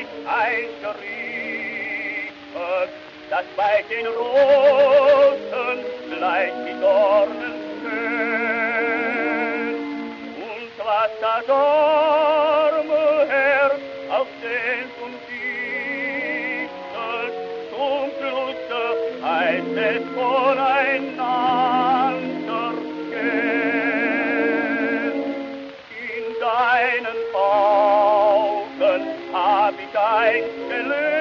mich eingerieben, dass bei den Rosen gleich die Dornen stehen. Und was das arme Herz auf Sehnt und Dichtet, zum Schlusse heißt es voneinander gehen. In deinen Augen hab ich ein Gelös,